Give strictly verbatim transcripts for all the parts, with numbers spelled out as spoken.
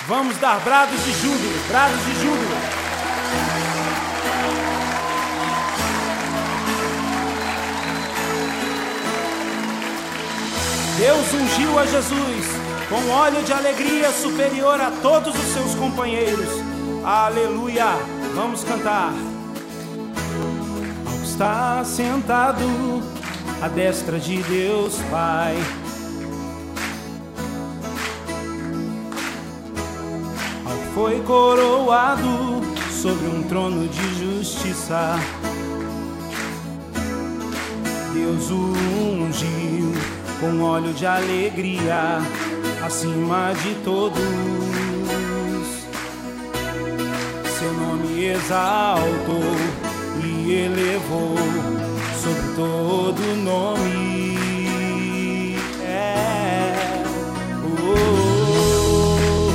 Vamos dar brados de júbilo, brados de júbilo. Deus ungiu a Jesus com óleo de alegria superior a todos os seus companheiros. Aleluia! Vamos cantar. Ao estar sentado à destra de Deus Pai, ao foi coroado sobre um trono de justiça, Deus o ungiu com óleo de alegria acima de todos. Seu nome exaltou e elevou sobre todo nome. É. Oh, oh,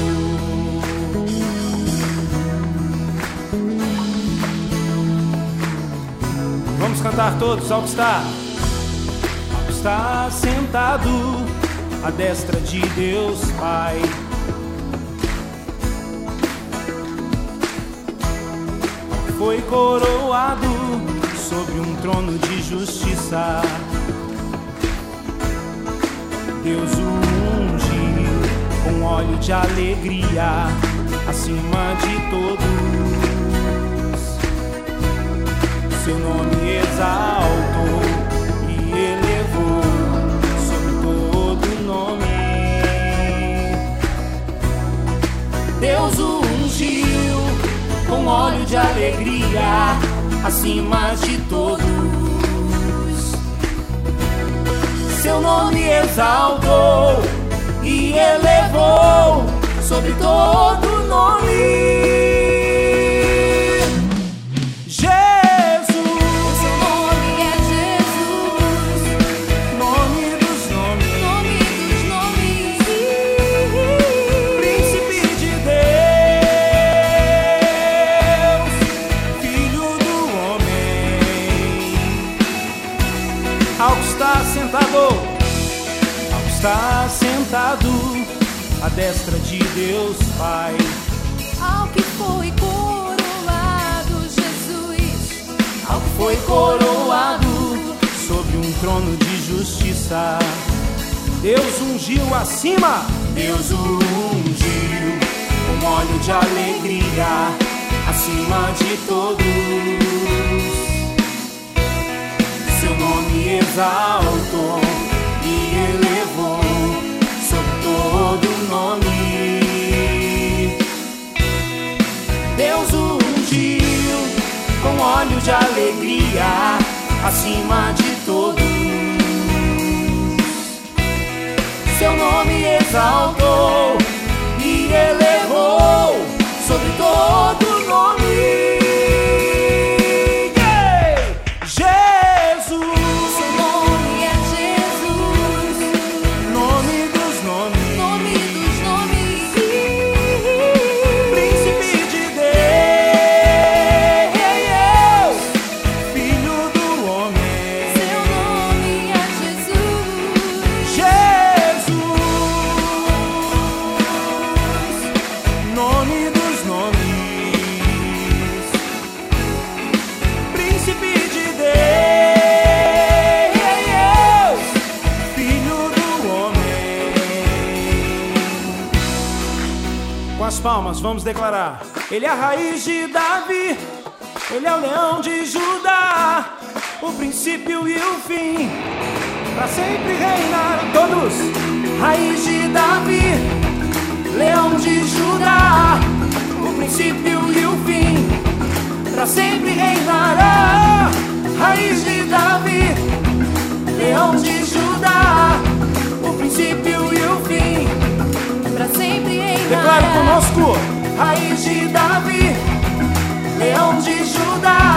oh. Vamos cantar todos ao que está. Está sentado à destra de Deus Pai, foi coroado sobre um trono de justiça, Deus o ungiu com óleo de alegria acima de todos. Seu nome exaltou e elevou sobre todo nome. Deus o ungiu com óleo de alegria acima de todos. Seu nome exaltou e elevou sobre todo nome. Está sentado à destra de Deus Pai, ao que foi coroado Jesus, ao que foi coroado sobre um trono de justiça, Deus ungiu acima, Deus o ungiu com óleo de alegria acima de todos. Seu nome exaltou e elevou sobre todo nome. Deus o ungiu com óleo de alegria acima de todos. Seu nome exaltou e elevou sobre todo nome. Palmas, vamos declarar. Ele é a raiz de Davi, ele é o leão de Judá, o princípio e o fim, para sempre reinar. Todos. Raiz de Davi, leão de Judá, o princípio e o fim, para sempre reinará. Raiz de Davi, leão de Judá, o princípio e o fim, para sempre reinará. Declare conosco. Raiz de Davi, leão de Judá,